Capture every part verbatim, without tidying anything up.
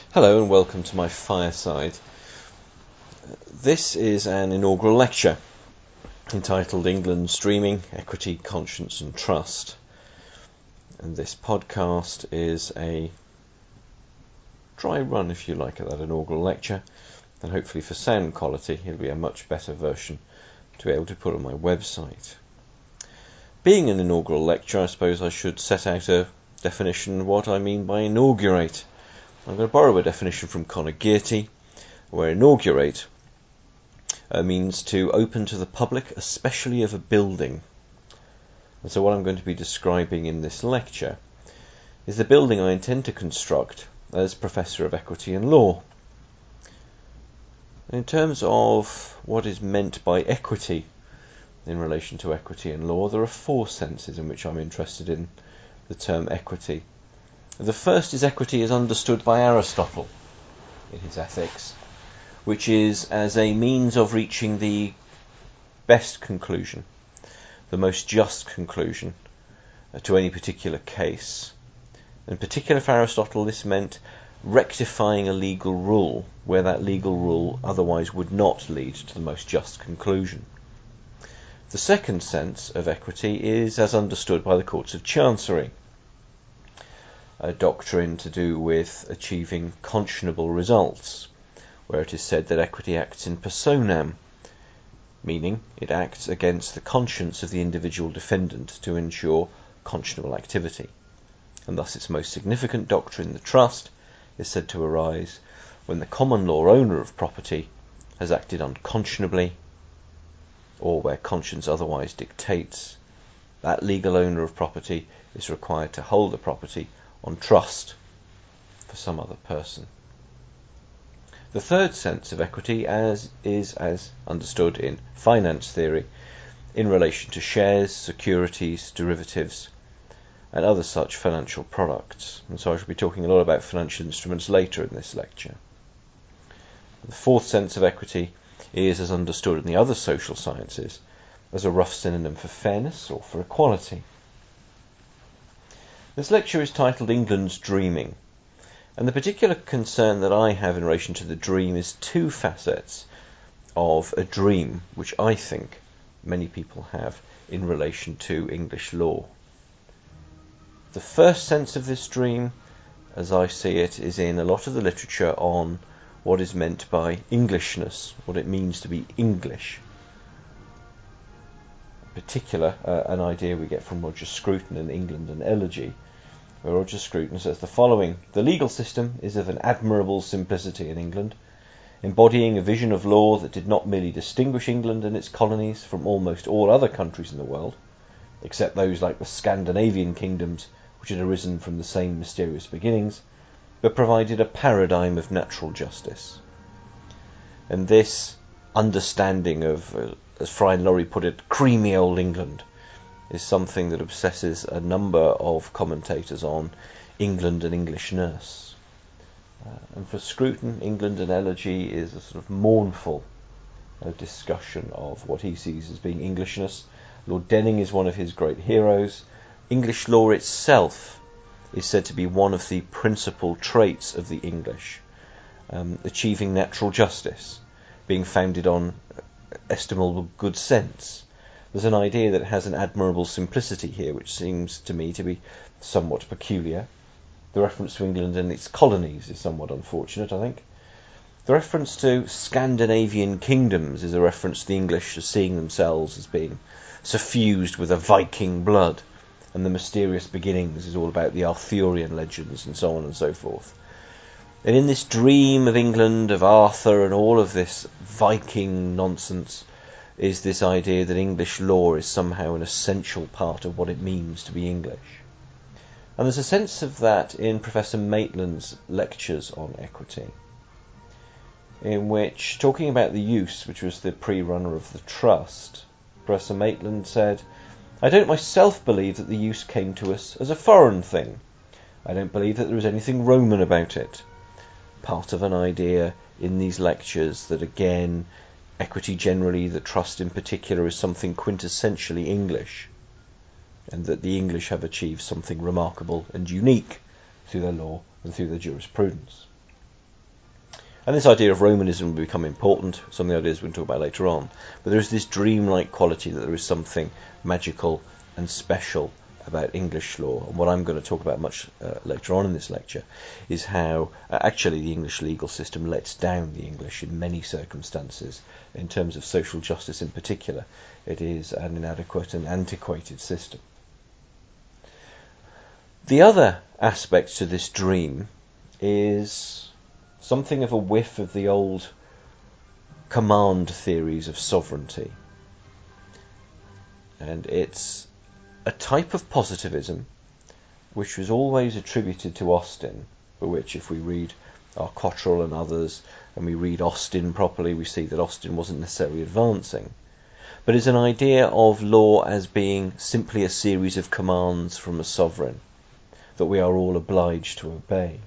Hello and welcome to my fireside. This is an inaugural lecture entitled England's Dreaming, Equity, Conscience and Trust. And this podcast is a dry run, if you like, at that inaugural lecture. And hopefully for sound quality it'll be a much better version to be able to put on my website. Being an inaugural lecture, I suppose I should set out a definition of what I mean by inaugurate. I'm going to borrow a definition from Conor Gearty, where inaugurate uh, means to open to the public, especially of a building. And so what I'm going to be describing in this lecture is the building I intend to construct as Professor of Equity and Law. In terms of what is meant by equity in relation to equity and law, there are four senses in which I'm interested in the term equity. The first is equity as understood by Aristotle in his Ethics, which is as a means of reaching the best conclusion, the most just conclusion to any particular case. In particular for Aristotle, this meant rectifying a legal rule where that legal rule otherwise would not lead to the most just conclusion. The second sense of equity is as understood by the courts of chancery, a doctrine to do with achieving conscionable results, where it is said that equity acts in personam, meaning it acts against the conscience of the individual defendant to ensure conscionable activity. And thus its most significant doctrine, the trust, is said to arise when the common law owner of property has acted unconscionably, or where conscience otherwise dictates that legal owner of property is required to hold the property on trust for some other person. The third sense of equity as is as understood in finance theory in relation to shares, securities, derivatives and other such financial products. And so I shall be talking a lot about financial instruments later in this lecture. The fourth sense of equity is as understood in the other social sciences as a rough synonym for fairness or for equality. This lecture is titled England's Dreaming, and the particular concern that I have in relation to the dream is two facets of a dream which I think many people have in relation to English law. The first sense of this dream, as I see it, is in a lot of the literature on what is meant by Englishness, what it means to be English. In particular, uh, an idea we get from Roger Scruton in England and Elegy, where Roger Scruton says the following: "The legal system is of an admirable simplicity in England, embodying a vision of law that did not merely distinguish England and its colonies from almost all other countries in the world, except those like the Scandinavian kingdoms which had arisen from the same mysterious beginnings, but provided a paradigm of natural justice." And this understanding of, uh, as Fry and Laurie put it, creamy old England, is something that obsesses a number of commentators on England and Englishness. Uh, and for Scruton, England and Elegy is a sort of mournful uh, discussion of what he sees as being Englishness. Lord Denning is one of his great heroes. English law itself is said to be one of the principal traits of the English, um, achieving natural justice, being founded on estimable good sense. There's an idea that has an admirable simplicity here, which seems to me to be somewhat peculiar. The reference to England and its colonies is somewhat unfortunate, I think. The reference to Scandinavian kingdoms is a reference to the English as seeing themselves as being suffused with a Viking blood, and the mysterious beginnings is all about the Arthurian legends and so on and so forth. And in this dream of England, of Arthur and all of this Viking nonsense, is this idea that English law is somehow an essential part of what it means to be English. And there's a sense of that in Professor Maitland's lectures on equity, in which, talking about the use, which was the pre-runner of the trust, Professor Maitland said, "I don't myself believe that the use came to us as a foreign thing. I don't believe that there is anything Roman about it." Part of an idea in these lectures that, again, equity generally, the trust in particular, is something quintessentially English, and that the English have achieved something remarkable and unique through their law and through their jurisprudence. And this idea of Romanism will become important, some of the ideas we'll talk about later on. But there is this dreamlike quality that there is something magical and special about English law. And what I'm going to talk about much uh, later on in this lecture is how uh, actually the English legal system lets down the English in many circumstances. In terms of social justice in particular, it is an inadequate and antiquated system. The other aspect to this dream is something of a whiff of the old command theories of sovereignty. And it's a type of positivism which was always attributed to Austin, for which if we read our Cottrell and others, and we read Austin properly, we see that Austin wasn't necessarily advancing, but is an idea of law as being simply a series of commands from a sovereign that we are all obliged to obey.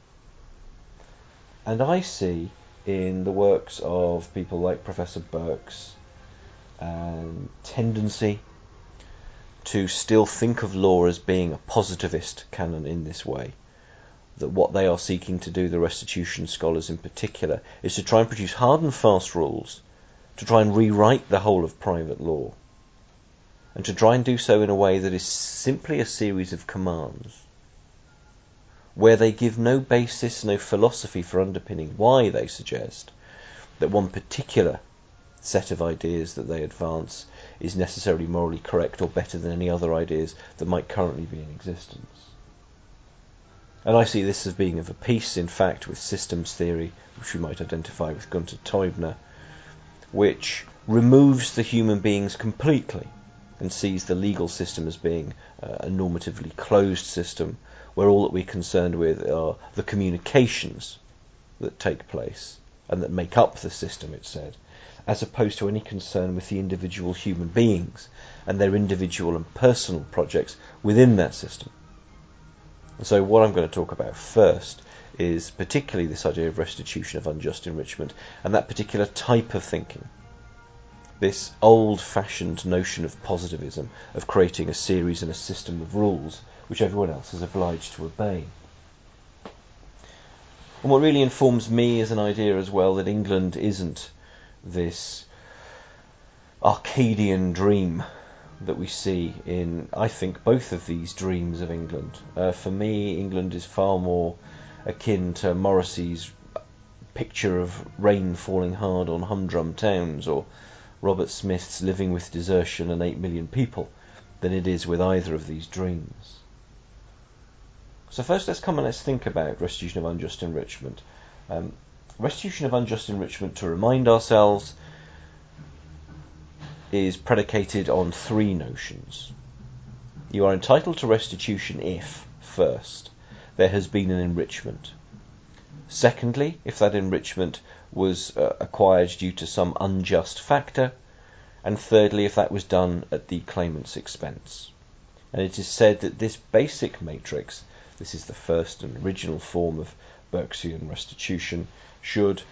And I see in the works of people like Professor Birks a tendency to still think of law as being a positivist canon in this way. That what they are seeking to do, the restitution scholars in particular, is to try and produce hard and fast rules, to try and rewrite the whole of private law, and to try and do so in a way that is simply a series of commands, where they give no basis, no philosophy for underpinning why they suggest that one particular set of ideas that they advance is necessarily morally correct or better than any other ideas that might currently be in existence. And I see this as being of a piece, in fact, with systems theory, which we might identify with Gunter Teubner, which removes the human beings completely and sees the legal system as being uh, a normatively closed system, where all that we're concerned with are the communications that take place and that make up the system, it said, as opposed to any concern with the individual human beings and their individual and personal projects within that system. And so what I'm going to talk about first is particularly this idea of restitution of unjust enrichment and that particular type of thinking. This old-fashioned notion of positivism, of creating a series and a system of rules which everyone else is obliged to obey. And what really informs me is an idea as well that England isn't this Arcadian dream that we see in, I think, both of these dreams of England. Uh, for me, England is far more akin to Morrissey's picture of rain falling hard on humdrum towns, or Robert Smith's Living with Desertion and Eight Million People, than it is with either of these dreams. So first let's come and let's think about restitution of unjust enrichment. Um, restitution of unjust enrichment, to remind ourselves, is predicated on three notions. You are entitled to restitution if, first, there has been an enrichment. Secondly, if that enrichment was uh, acquired due to some unjust factor. And thirdly, if that was done at the claimant's expense. And it is said that this basic matrix, this is the first and original form of Birksian restitution, should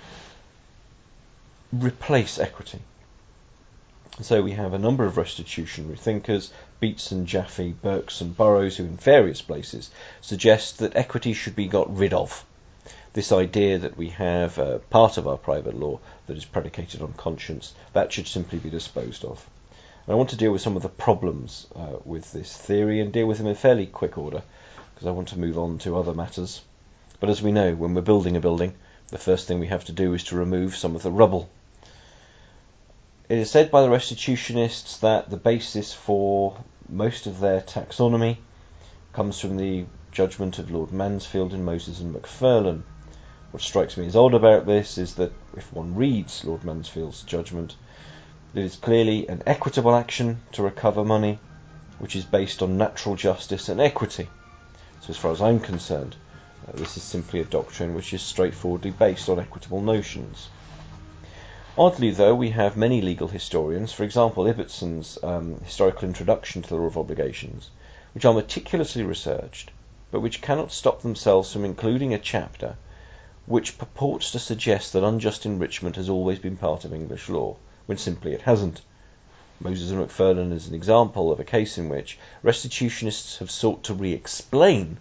replace equity. So we have a number of restitutionary thinkers, Beatson, Jaffe, Birks and Burroughs, who in various places suggest that equity should be got rid of. This idea that we have uh, part of our private law that is predicated on conscience, that should simply be disposed of. And I want to deal with some of the problems uh, with this theory and deal with them in fairly quick order, because I want to move on to other matters. But as we know, when we're building a building, the first thing we have to do is to remove some of the rubble. It is said by the restitutionists that the basis for most of their taxonomy comes from the judgment of Lord Mansfield and Moses and Macfarlane. What strikes me as odd about this is that if one reads Lord Mansfield's judgment, it is clearly an equitable action to recover money, which is based on natural justice and equity. So as far as I'm concerned, uh, this is simply a doctrine which is straightforwardly based on equitable notions. Oddly, though, we have many legal historians, for example, Ibbotson's um, Historical Introduction to the Law of Obligations, which are meticulously researched, but which cannot stop themselves from including a chapter which purports to suggest that unjust enrichment has always been part of English law, when simply it hasn't. Moses and Macfarlane is an example of a case in which restitutionists have sought to re-explain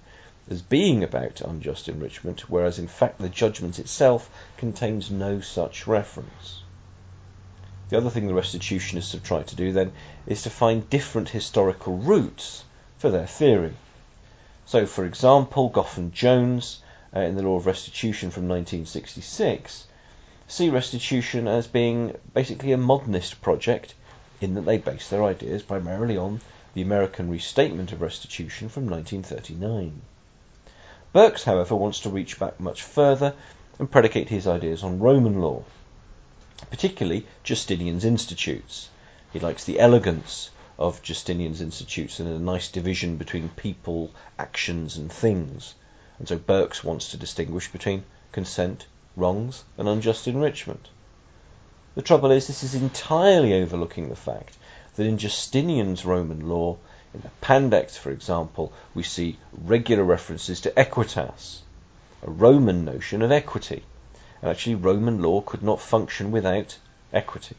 as being about unjust enrichment, whereas in fact the judgment itself contains no such reference. The other thing the restitutionists have tried to do then is to find different historical roots for their theory. So, for example, Gough and Jones, uh, in the Law of Restitution from nineteen sixty-six, see restitution as being basically a modernist project, in that they base their ideas primarily on the American Restatement of Restitution from nineteen thirty-nine. Burkes, however, wants to reach back much further and predicate his ideas on Roman law, particularly Justinian's Institutes. He likes the elegance of Justinian's Institutes and a nice division between people, actions and things. And so Burkes wants to distinguish between consent, wrongs and unjust enrichment. The trouble is, this is entirely overlooking the fact that in Justinian's Roman law, in the Pandects, for example, we see regular references to equitas, a Roman notion of equity. And actually Roman law could not function without equity.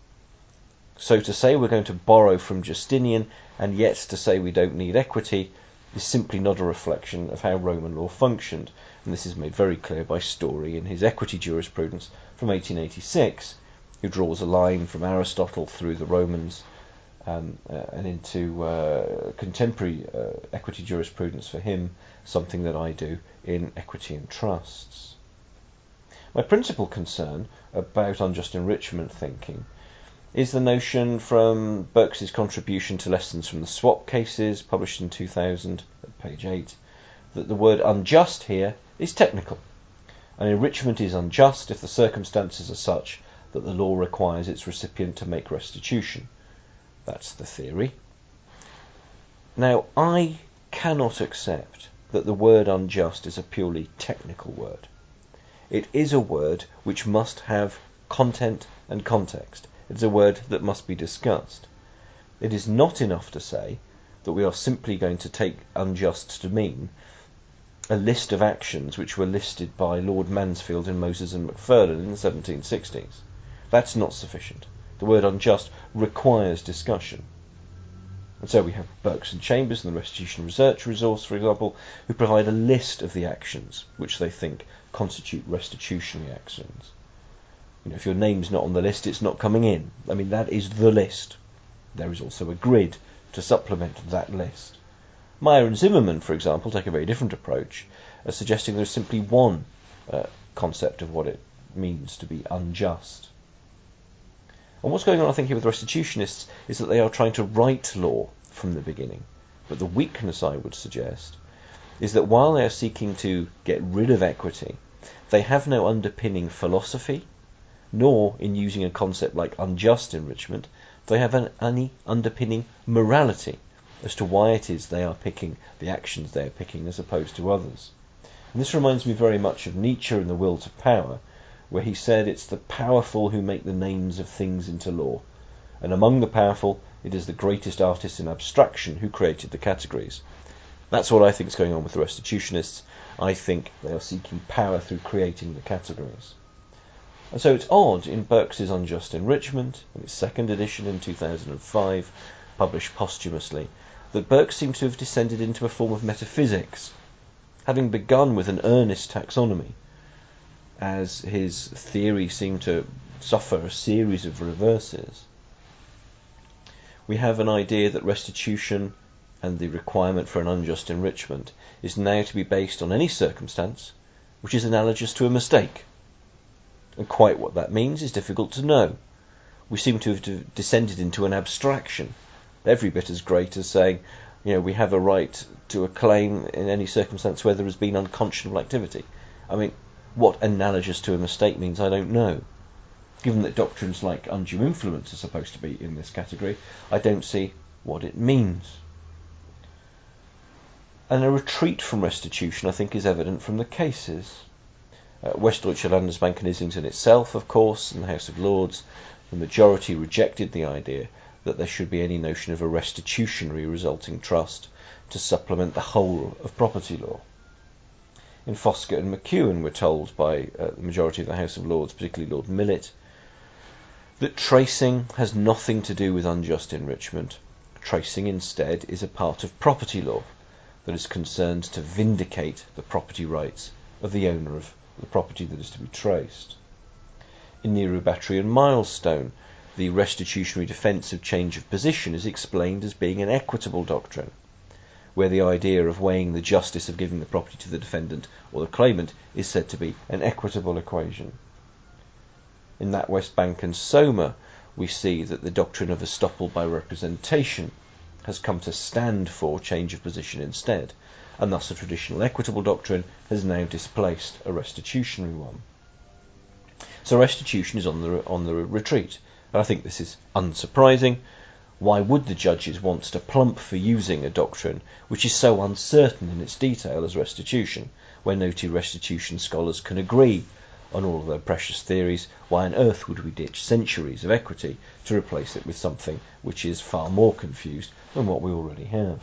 So to say we're going to borrow from Justinian and yet to say we don't need equity is simply not a reflection of how Roman law functioned. And this is made very clear by Story in his Equity Jurisprudence from eighteen eighty-six, who draws a line from Aristotle through the Romans um, uh, and into uh, contemporary uh, equity jurisprudence for him, something that I do in Equity and Trusts. My principal concern about unjust enrichment thinking is the notion from Burkes' contribution to Lessons from the Swap Cases, published in two thousand, at page eight, that the word unjust here is technical. An enrichment is unjust if the circumstances are such that the law requires its recipient to make restitution. That's the theory. Now, I cannot accept that the word unjust is a purely technical word. It is a word which must have content and context. It's a word that must be discussed. It is not enough to say that we are simply going to take unjust to mean a list of actions which were listed by Lord Mansfield and Moses and Macfarlane in the seventeen sixties. That's not sufficient. The word unjust requires discussion. And so we have Burkes and Chambers in the Restitution Research Resource, for example, who provide a list of the actions which they think constitute restitutionary actions. You know, if your name's not on the list, it's not coming in. I mean, that is the list. There is also a grid to supplement that list. Meyer and Zimmerman, for example, take a very different approach, uh, suggesting there is simply one uh, concept of what it means to be unjust. And what's going on, I think, here with restitutionists is that they are trying to write law from the beginning. But the weakness, I would suggest, is that while they are seeking to get rid of equity, they have no underpinning philosophy, nor, in using a concept like unjust enrichment, they have an, any underpinning morality as to why it is they are picking the actions they are picking as opposed to others. And this reminds me very much of Nietzsche in The Will to Power, where he said it's the powerful who make the names of things into law, and among the powerful it is the greatest artist in abstraction who created the categories. That's what I think is going on with the restitutionists. I think they are seeking power through creating the categories. And so it's odd in Burkes' Unjust Enrichment, in its second edition in two thousand five, published posthumously, that Burkes seems to have descended into a form of metaphysics, having begun with an earnest taxonomy, as his theory seemed to suffer a series of reverses. We have an idea that restitution and the requirement for an unjust enrichment is now to be based on any circumstance which is analogous to a mistake. And quite what that means is difficult to know. We seem to have descended into an abstraction, every bit as great as saying, you know, we have a right to a claim in any circumstance where there has been unconscionable activity. I mean, what analogous to a mistake means, I don't know. Given that doctrines like undue influence are supposed to be in this category, I don't see what it means. And a retreat from restitution, I think, is evident from the cases. Uh, Westdeutsche Landesbank and Islington itself, of course, in the House of Lords, the majority rejected the idea that there should be any notion of a restitutionary resulting trust to supplement the whole of property law. In Foskett and McEwen, we're told by uh, the majority of the House of Lords, particularly Lord Millett, that tracing has nothing to do with unjust enrichment. Tracing instead is a part of property law. that is concerned to vindicate the property rights of the owner of the property that is to be traced. In the Erubatrian milestone, the restitutionary defence of change of position is explained as being an equitable doctrine, where the idea of weighing the justice of giving the property to the defendant or the claimant is said to be an equitable equation. In that West Bank and Soma, we see that the doctrine of estoppel by representation has come to stand for change of position instead, and thus a traditional equitable doctrine has now displaced a restitutionary one. So restitution is on the on the retreat, and I think this is unsurprising. Why would the judges want to plump for using a doctrine which is so uncertain in its detail as restitution, where noted restitution scholars can agree on all of their precious theories? Why on earth would we ditch centuries of equity to replace it with something which is far more confused than what we already have?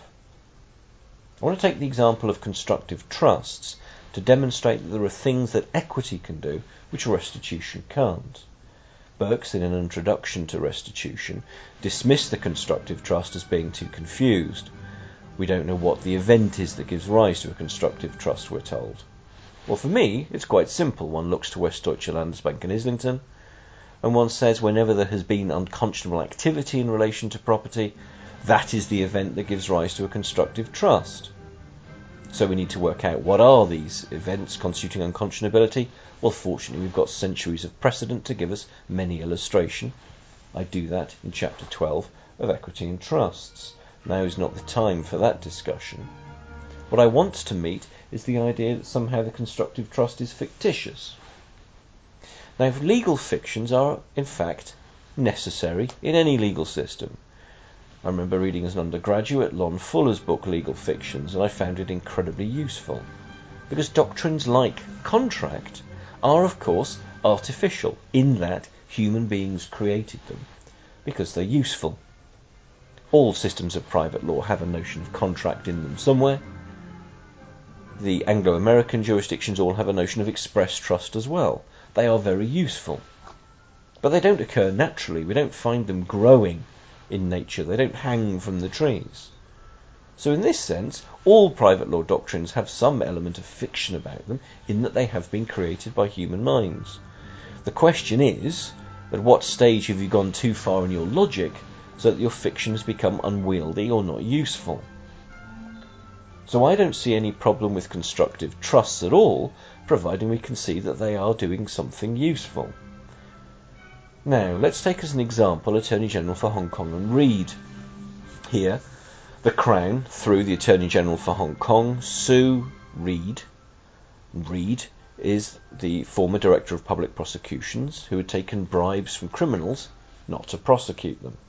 I want to take the example of constructive trusts to demonstrate that there are things that equity can do which restitution can't. Burks, in an introduction to restitution, dismissed the constructive trust as being too confused. We don't know what the event is that gives rise to a constructive trust, we're told. Well, for me, it's quite simple. One looks to Westdeutsche Landesbank in Islington, and one says whenever there has been unconscionable activity in relation to property, that is the event that gives rise to a constructive trust. So we need to work out what are these events constituting unconscionability. Well, fortunately, we've got centuries of precedent to give us many illustration. I do that in chapter twelve of Equity and Trusts. Now is not the time for that discussion. What I want to meet is the idea that somehow the constructive trust is fictitious. Now, legal fictions are, in fact, necessary in any legal system. I remember reading as an undergraduate Lon Fuller's book Legal Fictions, and I found it incredibly useful, because doctrines like contract are, of course, artificial, in that human beings created them, because they're useful. All systems of private law have a notion of contract in them somewhere. The Anglo-American jurisdictions all have a notion of express trust as well. They are very useful, but they don't occur naturally. We don't find them growing in nature. They don't hang from the trees. So in this sense, all private law doctrines have some element of fiction about them, in that they have been created by human minds. The question is, at what stage have you gone too far in your logic so that your fiction has become unwieldy or not useful? So I don't see any problem with constructive trusts at all, providing we can see that they are doing something useful. Now, let's take as an example Attorney General for Hong Kong and Reed. Here, the Crown, through the Attorney General for Hong Kong, sue Reed. Reed is the former Director of Public Prosecutions who had taken bribes from criminals not to prosecute them.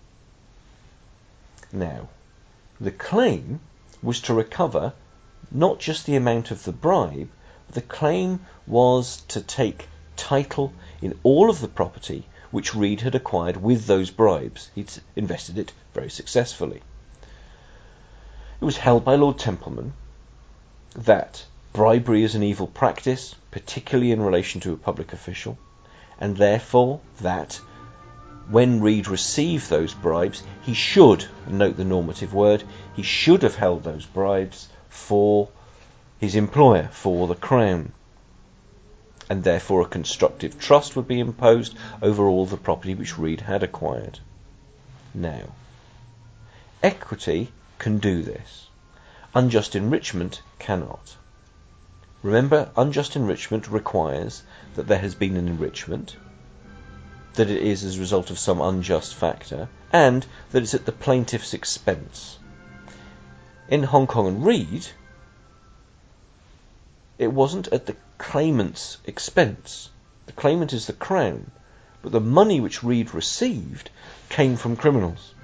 Now, the claim was to recover not just the amount of the bribe, but the claim was to take title in all of the property which Reed had acquired with those bribes. He'd invested it very successfully. It was held by Lord Templeman that bribery is an evil practice, particularly in relation to a public official, and therefore that when Reed received those bribes, he should, note the normative word, he should have held those bribes for his employer, for the Crown, and therefore a constructive trust would be imposed over all the property which Reed had acquired. Now, equity can do this. Unjust enrichment cannot. Remember, unjust enrichment requires that there has been an enrichment, that it is as a result of some unjust factor, and that it's at the plaintiff's expense. In Hong Kong and Reed, it wasn't at the claimant's expense. The claimant is the Crown, but the money which Reed received came from criminals.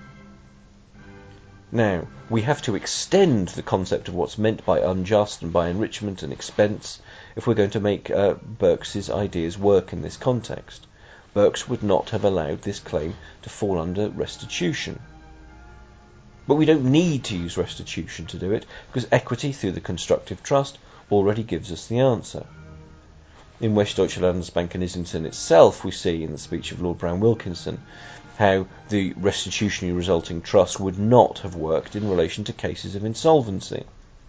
Now, we have to extend the concept of what's meant by unjust and by enrichment and expense if we're going to make uh, Burkes's ideas work in this context. Burkes would not have allowed this claim to fall under restitution. But we don't need to use restitution to do it, because equity through the constructive trust already gives us the answer. In Westdeutsche Landesbank in Islington itself, we see in the speech of Lord Brown Wilkinson how the restitutionary resulting trust would not have worked in relation to cases of insolvency.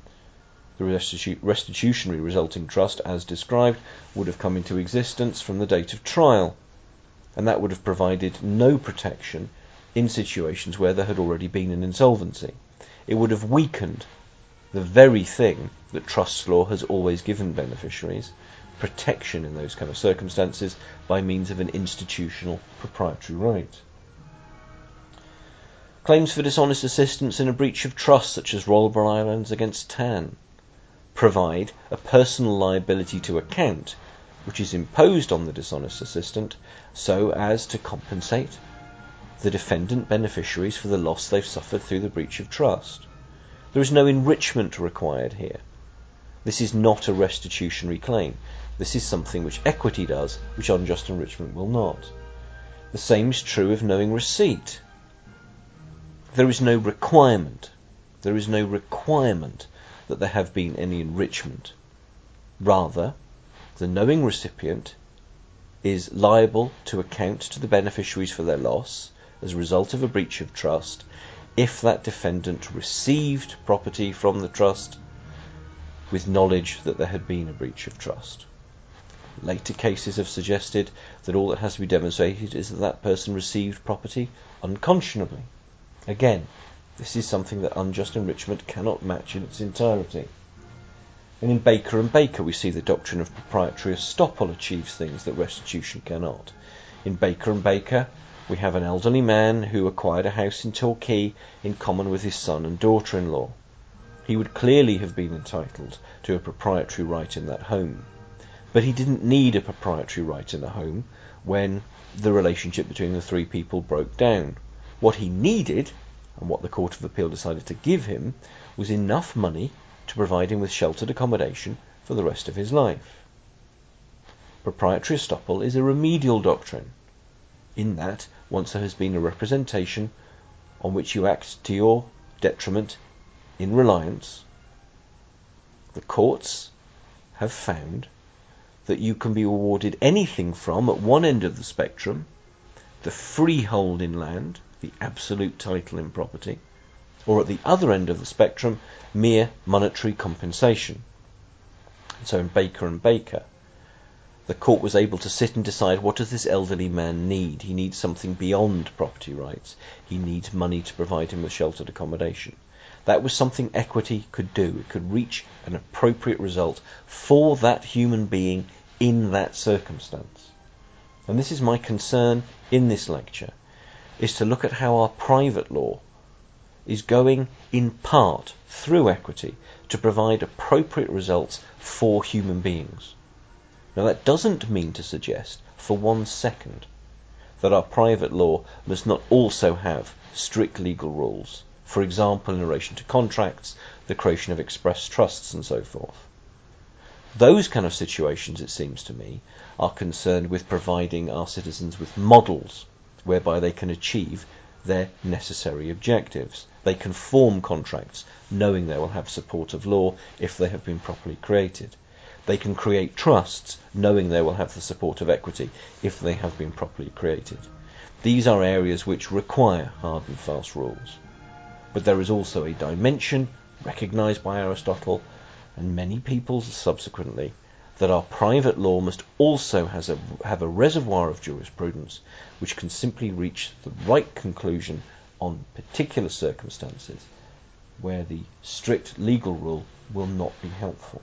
The restitu- restitutionary resulting trust, as described, would have come into existence from the date of trial, and that would have provided no protection in situations where there had already been an insolvency. It would have weakened the very thing that trust law has always given beneficiaries, protection in those kind of circumstances by means of an institutional proprietary right. Claims for dishonest assistance in a breach of trust, such as Royal Islands against Tan, provide a personal liability to account which is imposed on the dishonest assistant so as to compensate the defendant beneficiaries for the loss they've suffered through the breach of trust. There is no enrichment required here. This is not a restitutionary claim. This is something which equity does, which unjust enrichment will not. The same is true of knowing receipt. There is no requirement. There is no requirement that there have been any enrichment. Rather, the knowing recipient is liable to account to the beneficiaries for their loss as a result of a breach of trust if that defendant received property from the trust with knowledge that there had been a breach of trust. Later cases have suggested that all that has to be demonstrated is that that person received property unconscionably. Again, this is something that unjust enrichment cannot match in its entirety. And in Baker and Baker we see the doctrine of proprietary estoppel achieves things that restitution cannot. In Baker and Baker we have an elderly man who acquired a house in Torquay in common with his son and daughter-in-law. He would clearly have been entitled to a proprietary right in that home. But he didn't need a proprietary right in the home when the relationship between the three people broke down. What he needed, and what the Court of Appeal decided to give him, was enough money to provide him with sheltered accommodation for the rest of his life. Proprietary estoppel is a remedial doctrine, in that once there has been a representation on which you act to your detriment in reliance, the courts have found that you can be awarded anything from, at one end of the spectrum, the freehold in land, the absolute title in property, or at the other end of the spectrum, mere monetary compensation. So in Baker and Baker, the court was able to sit and decide, what does this elderly man need? He needs something beyond property rights. He needs money to provide him with sheltered accommodation. That was something equity could do. It could reach an appropriate result for that human being in that circumstance. And this is my concern in this lecture, is to look at how our private law is going in part through equity to provide appropriate results for human beings. Now that doesn't mean to suggest for one second that our private law must not also have strict legal rules, for example in relation to contracts, the creation of express trusts and so forth. Those kind of situations, it seems to me, are concerned with providing our citizens with models whereby they can achieve their necessary objectives. They can form contracts knowing they will have support of law if they have been properly created. They can create trusts knowing they will have the support of equity if they have been properly created. These are areas which require hard and fast rules. But there is also a dimension recognised by Aristotle and many people subsequently, that our private law must also has a, have a reservoir of jurisprudence which can simply reach the right conclusion on particular circumstances where the strict legal rule will not be helpful.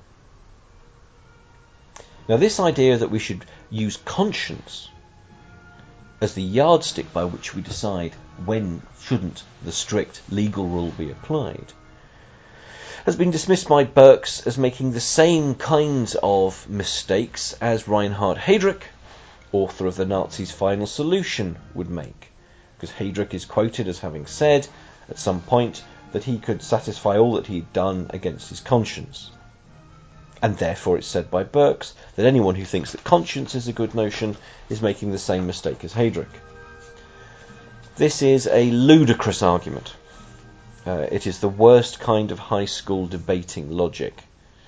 Now this idea that we should use conscience as the yardstick by which we decide when shouldn't the strict legal rule be applied has been dismissed by Burks as making the same kinds of mistakes as Reinhard Heydrich, author of The Nazis' Final Solution, would make, because Heydrich is quoted as having said at some point that he could satisfy all that he'd done against his conscience. And therefore it's said by Burks that anyone who thinks that conscience is a good notion is making the same mistake as Heydrich. This is a ludicrous argument. Uh, it is the worst kind of high school debating logic.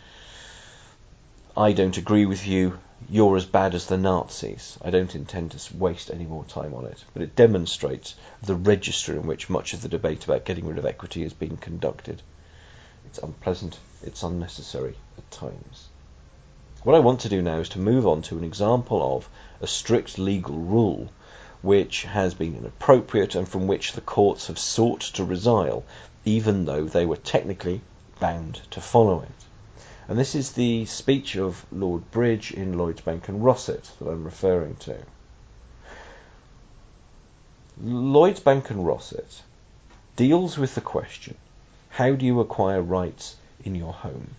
I don't agree with you, you're as bad as the Nazis. I don't intend to waste any more time on it, but it demonstrates the register in which much of the debate about getting rid of equity is being conducted. it's unpleasant, it's unnecessary at times. What I want to do now is to move on to an example of a strict legal rule which has been inappropriate and from which the courts have sought to resile, even though they were technically bound to follow it. And this is the speech of Lord Bridge in Lloyds Bank and Rossett that I'm referring to. Lloyds Bank and Rossett deals with the question, how do you acquire rights in your home?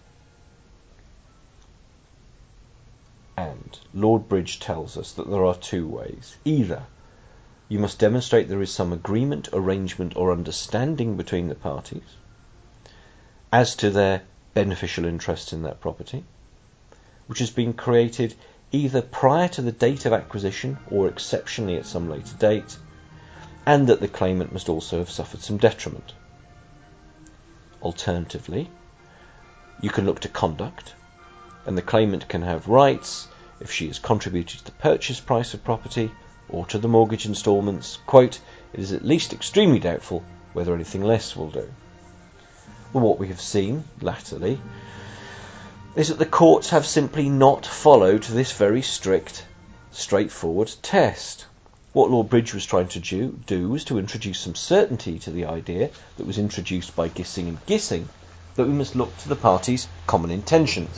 And Lord Bridge tells us that there are two ways. Either you must demonstrate there is some agreement, arrangement or understanding between the parties as to their beneficial interest in that property, which has been created either prior to the date of acquisition or exceptionally at some later date, and that the claimant must also have suffered some detriment. Alternatively, you can look to conduct, and the claimant can have rights if she has contributed to the purchase price of property or to the mortgage instalments. Quote, it is at least extremely doubtful whether anything less will do. Well, what we have seen latterly is that the courts have simply not followed this very strict, straightforward test. What Lord Bridge was trying to do, do was to introduce some certainty to the idea that was introduced by Gissing and Gissing, that we must look to the parties' common intentions.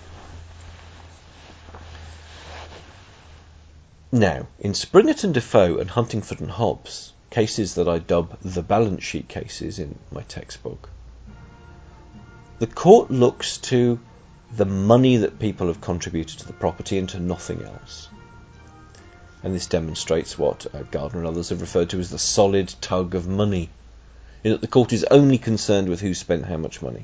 Now, in Springerton Defoe and Huntingford and Hobbs, cases that I dub the balance sheet cases in my textbook, the court looks to the money that people have contributed to the property and to nothing else. And this demonstrates what uh, Gardner and others have referred to as the solid tug of money, in that the court is only concerned with who spent how much money.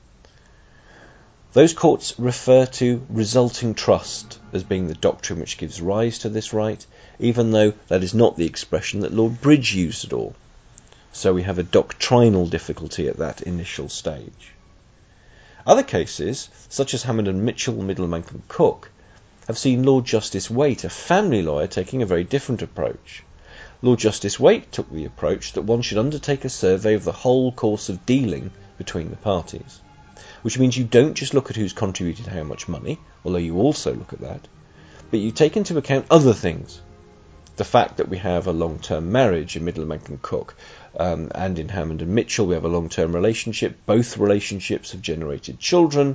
Those courts refer to resulting trust as being the doctrine which gives rise to this right, even though that is not the expression that Lord Bridge used at all. So we have a doctrinal difficulty at that initial stage. Other cases, such as Hammond and Mitchell, Middlebank and Cook, have seen Lord Justice Waite, a family lawyer, taking a very different approach. Lord Justice Waite took the approach that one should undertake a survey of the whole course of dealing between the parties, which means you don't just look at who's contributed how much money, although you also look at that, but you take into account other things. The fact that we have a long-term marriage in Middlebank and Cook, um, and in Hammond and Mitchell we have a long-term relationship. Both relationships have generated children,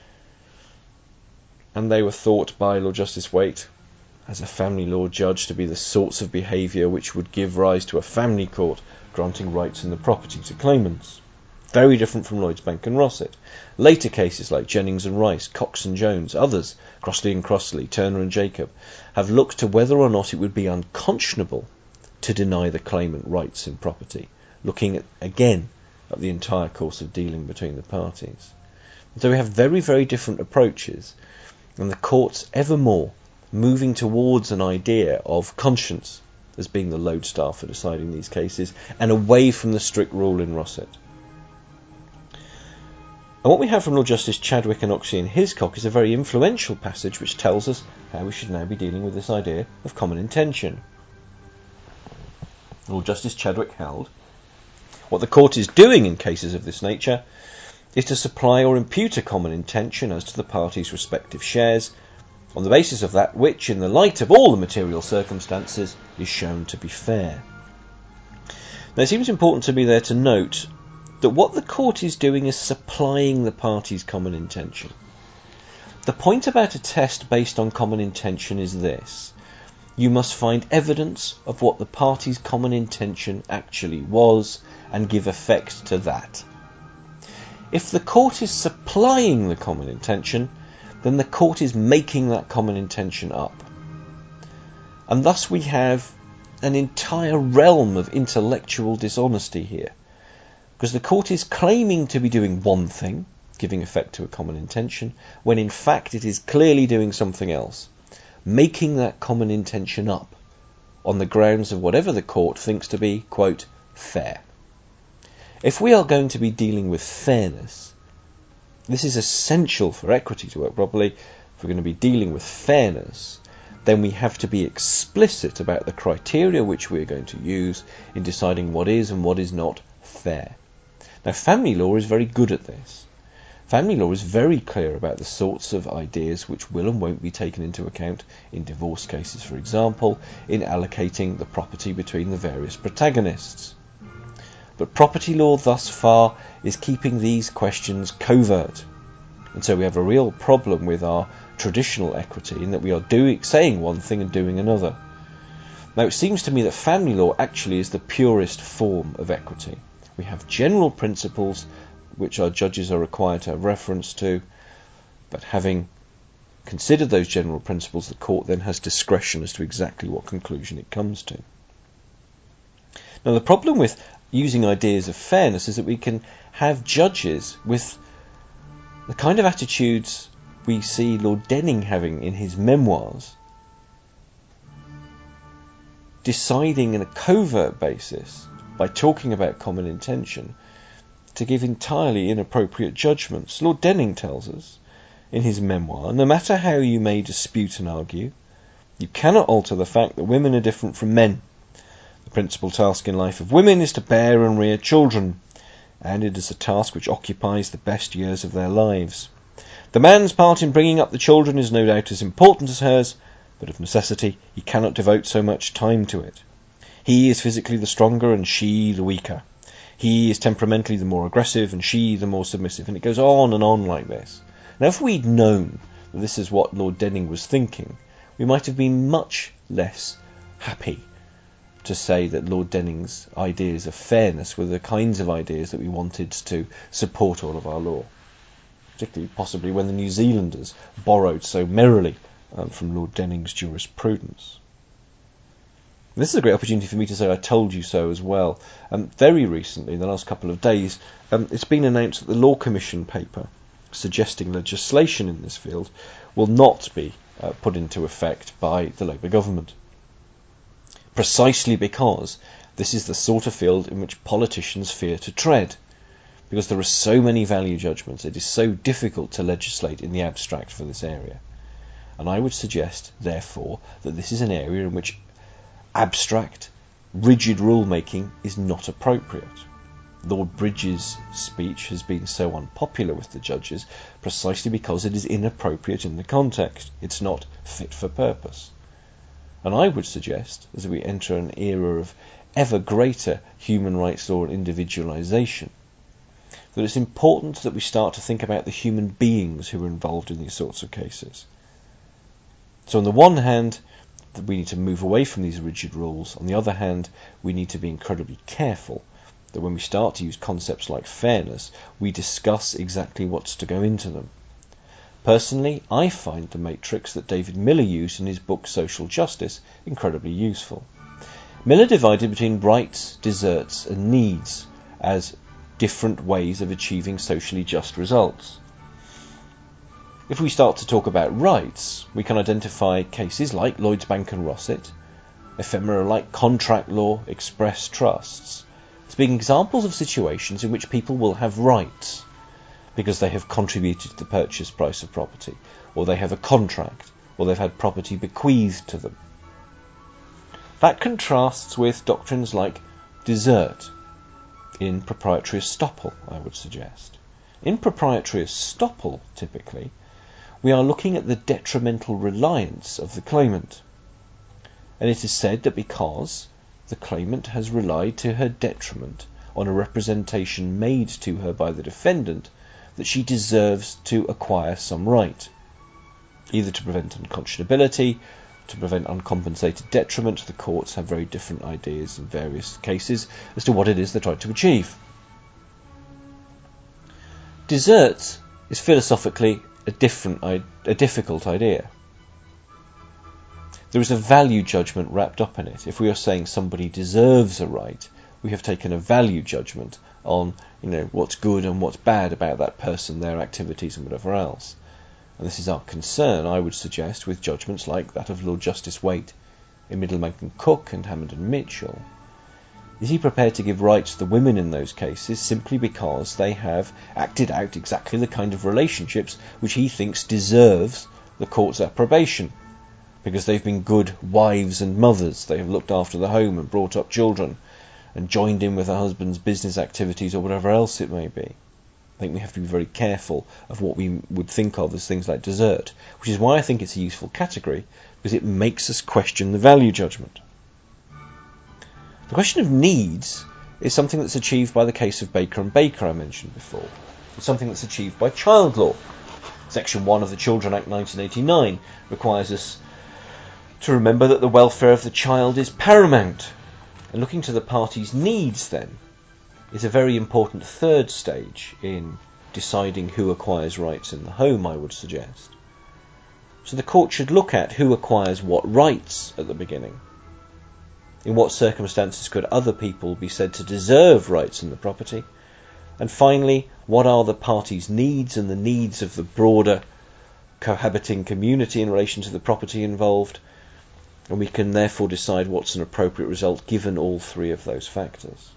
and they were thought by Lord Justice Waite, as a family law judge, to be the sorts of behaviour which would give rise to a family court granting rights in the property to claimants. Very different from Lloyds Bank and Rossett. Later cases like Jennings and Rice, Cox and Jones, others, Crossley and Crossley, Turner and Jacob, have looked to whether or not it would be unconscionable to deny the claimant rights in property, looking at, again at the entire course of dealing between the parties. So we have very, very different approaches, and the courts ever more moving towards an idea of conscience as being the lodestar for deciding these cases, and away from the strict rule in Rossett. And what we have from Lord Justice Chadwick and Oxley in Hiscock is a very influential passage which tells us how we should now be dealing with this idea of common intention. Lord Justice Chadwick held, what the court is doing in cases of this nature is to supply or impute a common intention as to the parties' respective shares, on the basis of that which, in the light of all the material circumstances, is shown to be fair. Now, it seems important to me there to note that what the court is doing is supplying the parties' common intention. The point about a test based on common intention is this: you must find evidence of what the parties' common intention actually was and give effect to that. If the court is supplying the common intention, then the court is making that common intention up. And thus we have an entire realm of intellectual dishonesty here, because the court is claiming to be doing one thing, giving effect to a common intention, when in fact it is clearly doing something else, making that common intention up on the grounds of whatever the court thinks to be, quote, fair. If we are going to be dealing with fairness, this is essential for equity to work properly. If we're going to be dealing with fairness, then we have to be explicit about the criteria which we are going to use in deciding what is and what is not fair. Now, family law is very good at this. Family law is very clear about the sorts of ideas which will and won't be taken into account in divorce cases, for example, in allocating the property between the various protagonists. But property law thus far is keeping these questions covert. And so we have a real problem with our traditional equity in that we are doing, saying one thing and doing another. Now, it seems to me that family law actually is the purest form of equity. We have general principles which our judges are required to have reference to, but having considered those general principles, the court then has discretion as to exactly what conclusion it comes to. Now, the problem with using ideas of fairness is that we can have judges with the kind of attitudes we see Lord Denning having in his memoirs, deciding on a covert basis, by talking about common intention, to give entirely inappropriate judgments. Lord Denning tells us in his memoir, no matter how you may dispute and argue, you cannot alter the fact that women are different from men. The principal task in life of women is to bear and rear children, and it is a task which occupies the best years of their lives. The man's part in bringing up the children is no doubt as important as hers, but of necessity he cannot devote so much time to it. He is physically the stronger and she the weaker. He is temperamentally the more aggressive and she the more submissive. And it goes on and on like this. Now, if we'd known that this is what Lord Denning was thinking, we might have been much less happy to say that Lord Denning's ideas of fairness were the kinds of ideas that we wanted to support all of our law. Particularly, possibly, when the New Zealanders borrowed so merrily um, from Lord Denning's jurisprudence. This is a great opportunity for me to say I told you so as well. Um, very recently, in the last couple of days, um, it's been announced that the Law Commission paper suggesting legislation in this field will not be uh, put into effect by the Labour government. Precisely because this is the sort of field in which politicians fear to tread. Because there are so many value judgments, it is so difficult to legislate in the abstract for this area. And I would suggest, therefore, that this is an area in which abstract, rigid rule-making is not appropriate. Lord Bridges' speech has been so unpopular with the judges precisely because it is inappropriate in the context. It's not fit for purpose. And I would suggest, as we enter an era of ever greater human rights law and individualisation, that it's important that we start to think about the human beings who are involved in these sorts of cases. So on the one hand, we need to move away from these rigid rules. On the other hand, we need to be incredibly careful that when we start to use concepts like fairness, we discuss exactly what's to go into them. Personally, I find the matrix that David Miller used in his book Social Justice incredibly useful. Miller divided between rights, deserts, and needs as different ways of achieving socially just results. If we start to talk about rights, we can identify cases like Lloyds Bank and Rossett, ephemera like contract law, express trusts, as being examples of situations in which people will have rights because they have contributed to the purchase price of property, or they have a contract, or they've had property bequeathed to them. That contrasts with doctrines like desert in proprietary estoppel, I would suggest. In proprietary estoppel, typically, we are looking at the detrimental reliance of the claimant. And it is said that because the claimant has relied to her detriment on a representation made to her by the defendant, that she deserves to acquire some right, either to prevent unconscionability, to prevent uncompensated detriment. The courts have very different ideas in various cases as to what it is they try to achieve. Desert is philosophically a different, a difficult idea. There is a value judgment wrapped up in it. If we are saying somebody deserves a right, we have taken a value judgment on, you know, what's good and what's bad about that person, their activities and whatever else. And this is our concern, I would suggest, with judgments like that of Lord Justice Waite in Middlemarch and Cook and Hammond and Mitchell. Is he prepared to give rights to the women in those cases simply because they have acted out exactly the kind of relationships which he thinks deserves the court's approbation? Because they've been good wives and mothers, they have looked after the home and brought up children, and joined in with her husband's business activities or whatever else it may be. I think we have to be very careful of what we would think of as things like desert, which is why I think it's a useful category, because it makes us question the value judgment. The question of needs is something that's achieved by the case of Baker and Baker I mentioned before. It's something that's achieved by child law. Section one of the Children Act nineteen eighty-nine requires us to remember that the welfare of the child is paramount. And looking to the parties' needs, then, is a very important third stage in deciding who acquires rights in the home, I would suggest. So the court should look at who acquires what rights at the beginning. In what circumstances could other people be said to deserve rights in the property? And finally, what are the parties' needs and the needs of the broader cohabiting community in relation to the property involved? And we can therefore decide what's an appropriate result given all three of those factors.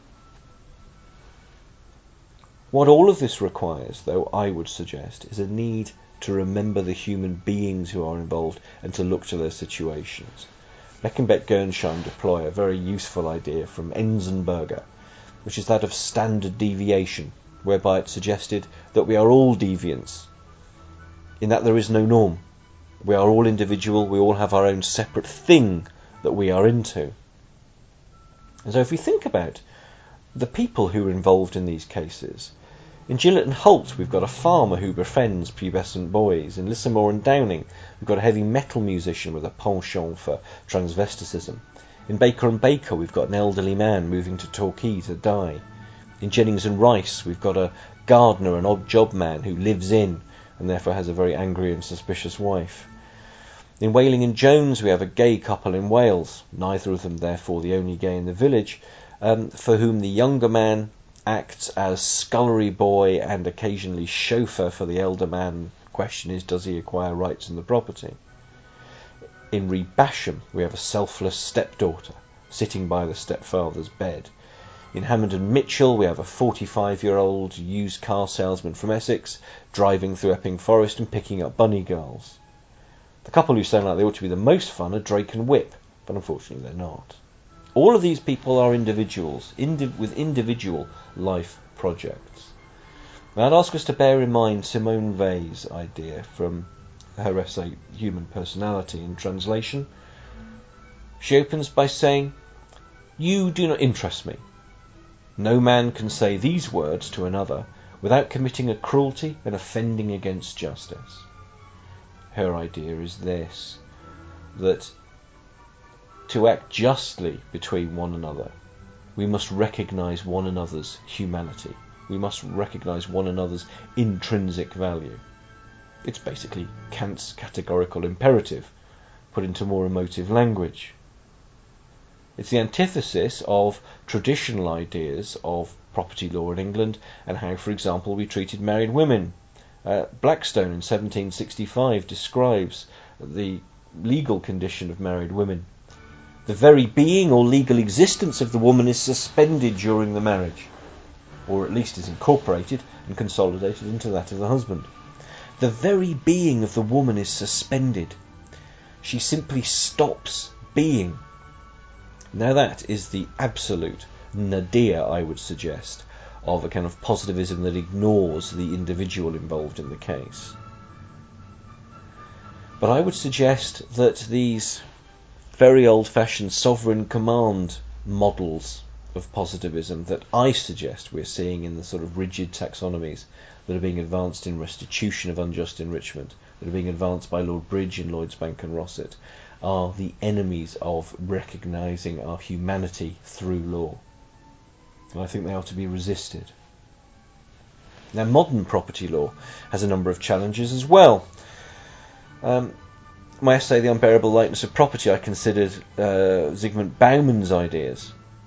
What all of this requires, though, I would suggest, is a need to remember the human beings who are involved and to look to their situations. Beckenbeck-Gernsheim deploy a very useful idea from Enzensberger, which is that of standard deviation, whereby it suggested that we are all deviants, in that there is no norm. We are all individual, we all have our own separate thing that we are into. And so if we think about the people who are involved in these cases, in Gillett and Holt we've got a farmer who befriends pubescent boys. In Lissamore and Downing we've got a heavy metal musician with a penchant for transvesticism. In Baker and Baker we've got an elderly man moving to Torquay to die. In Jennings and Rice we've got a gardener, an odd job man who lives in and therefore has a very angry and suspicious wife. In Wailing and Jones we have a gay couple in Wales, neither of them therefore the only gay in the village, um, for whom the younger man acts as scullery boy and occasionally chauffeur for the elder man. The question is, does he acquire rights in the property? In Reed Basham we have a selfless stepdaughter sitting by the stepfather's bed. In Hammond and Mitchell we have a forty-five-year-old used car salesman from Essex driving through Epping Forest and picking up bunny girls. The couple who sound like they ought to be the most fun are Drake and Whip, but unfortunately they're not. All of these people are individuals, indi- with individual life projects. Now I'd ask us to bear in mind Simone Weil's idea from her essay Human Personality in translation. She opens by saying, "You do not interest me. No man can say these words to another without committing a cruelty and offending against justice." Her idea is this, that to act justly between one another, we must recognise one another's humanity. We must recognise one another's intrinsic value. It's basically Kant's categorical imperative, put into more emotive language. It's the antithesis of traditional ideas of property law in England and how, for example, we treated married women. Uh, Blackstone in seventeen sixty-five describes the legal condition of married women. The very being or legal existence of the woman is suspended during the marriage, or at least is incorporated and consolidated into that of the husband. The very being of the woman is suspended. She simply stops being. Now that is the absolute nadir, I would suggest, of a kind of positivism that ignores the individual involved in the case. But I would suggest that these very old-fashioned sovereign command models of positivism that I suggest we're seeing in the sort of rigid taxonomies that are being advanced in restitution of unjust enrichment, that are being advanced by Lord Bridge in Lloyds Bank and Rossett, are the enemies of recognising our humanity through law. And I think they are to be resisted. Now, modern property law has a number of challenges as well. Um, my essay, The Unbearable Lightness of Property, I considered uh, Zygmunt Bauman's ideas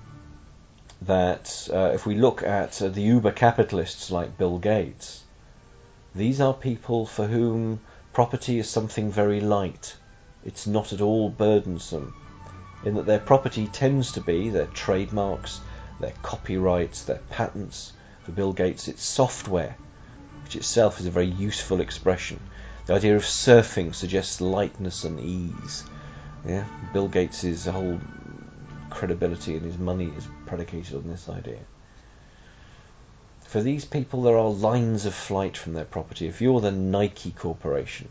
that uh, if we look at uh, the uber capitalists like Bill Gates, these are people for whom property is something very light. It's not at all burdensome, in that their property tends to be their trademarks, their copyrights, their patents. For Bill Gates, it's software, which itself is a very useful expression. The idea of surfing suggests lightness and ease. Yeah, Bill Gates' whole credibility, and his money is predicated on this idea. For these people, there are lines of flight from their property. If you're the Nike Corporation,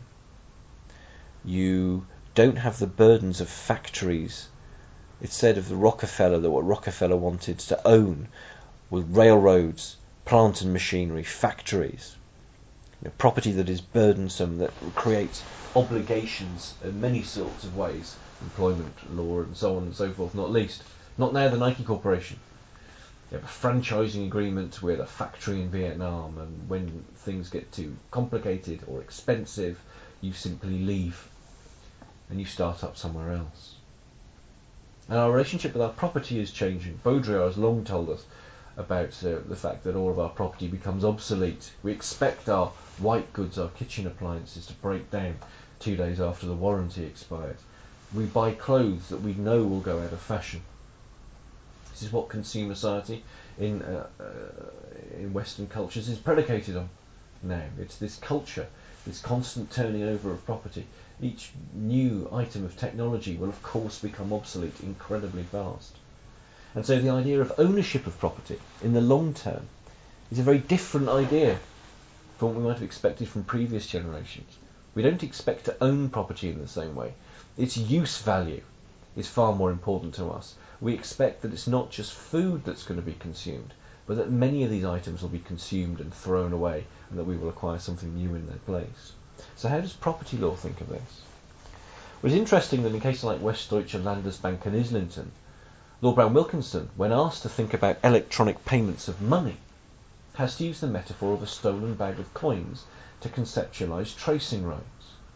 you don't have the burdens of factories. It's said of the Rockefeller that what Rockefeller wanted to own were railroads, plant and machinery, factories, you know, property that is burdensome, that creates obligations in many sorts of ways, employment law and so on and so forth, not least. Not now the Nike Corporation. You have a franchising agreement with a factory in Vietnam, and when things get too complicated or expensive, you simply leave and you start up somewhere else. And our relationship with our property is changing. Baudrillard has long told us about uh, the fact that all of our property becomes obsolete. We expect our white goods, our kitchen appliances, to break down two days after the warranty expires. We buy clothes that we know will go out of fashion. This is what consumer society in uh, uh, in Western cultures is predicated on now. It's this culture, this constant turning over of property. Each new item of technology will of course become obsolete incredibly fast. And so the idea of ownership of property in the long term is a very different idea from what we might have expected from previous generations. We don't expect to own property in the same way. Its use value is far more important to us. We expect that it's not just food that's going to be consumed, but that many of these items will be consumed and thrown away, and that we will acquire something new in their place. So how does property law think of this? Well, it's interesting that in cases like Westdeutsche Landesbank and Islington, Lord Brown Wilkinson, when asked to think about electronic payments of money, has to use the metaphor of a stolen bag of coins to conceptualise tracing rights.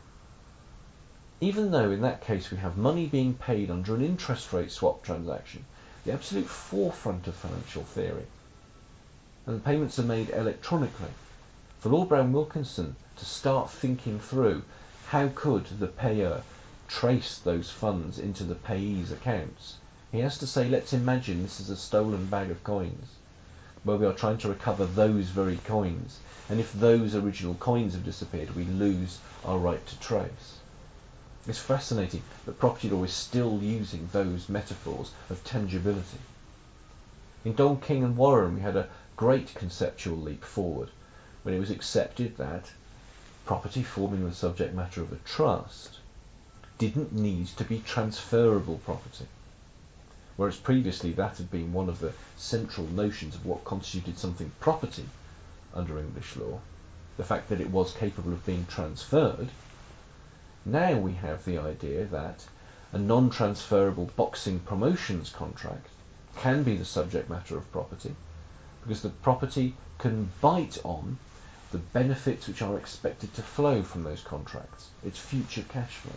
Even though in that case we have money being paid under an interest rate swap transaction, the absolute forefront of financial theory, and the payments are made electronically, for Lord Brown Wilkinson to start thinking through how could the payer trace those funds into the payee's accounts, he has to say, let's imagine this is a stolen bag of coins, where we are trying to recover those very coins, and if those original coins have disappeared, we lose our right to trace. It's fascinating that property law is still using those metaphors of tangibility. In Don King and Warren, we had a great conceptual leap forward when it was accepted that property forming the subject matter of a trust didn't need to be transferable property, whereas previously that had been one of the central notions of what constituted something property under English law, the fact that it was capable of being transferred. Now we have the idea that a non-transferable boxing promotions contract can be the subject matter of property, because the property can bite on the benefits which are expected to flow from those contracts, its future cash flow.